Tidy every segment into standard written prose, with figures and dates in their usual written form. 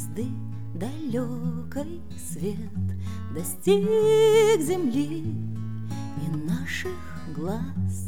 звезды далекой свет достиг земли и наших глаз.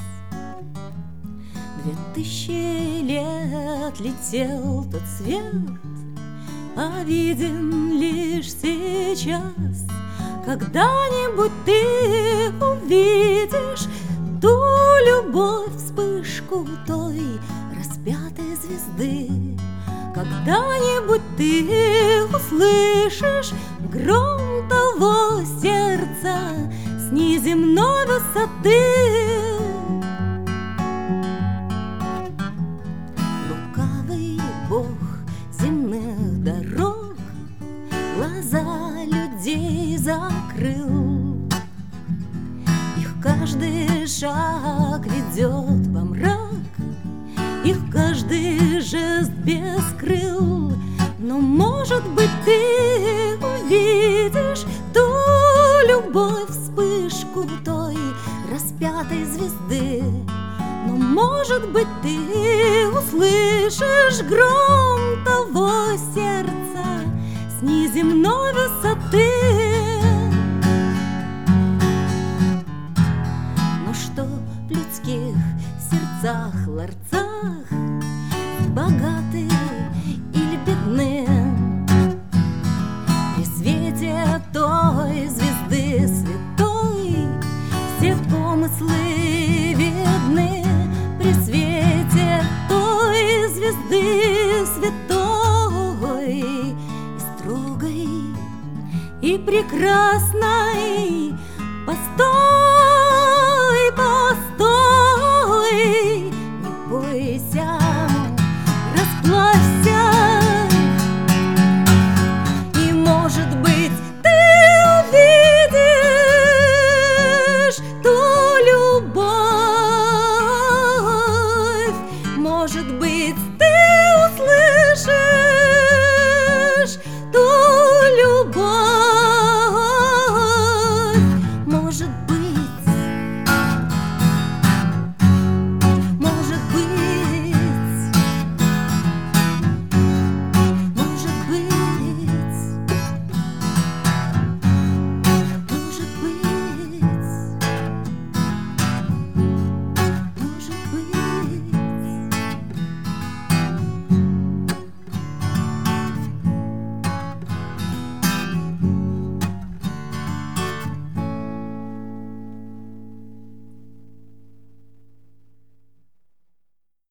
2000 лет летел тот свет, а виден лишь сейчас. Когда-нибудь ты увидишь ту любовь, вспышку той распятой звезды. Когда-нибудь ты услышишь гром того сердца с неземной высоты. Лукавый бог земных дорог глаза людей закрыл. Их каждый шаг ведет во мрак, их каждый жест без крыл. Но, может быть, ты увидишь ту любовь, вспышку той распятой звезды. Но, может быть, ты услышишь гром того сердца с неземной высоты. Но что в людских сердцах, ларцах, богаты или бедны, при свете той звезды святой все помыслы видны. При свете той звезды святой и строгой и прекрасной. Постой, постой, не бойся, расплавься. И, может быть, ты увидишь ту любовь. Может быть, ты услышишь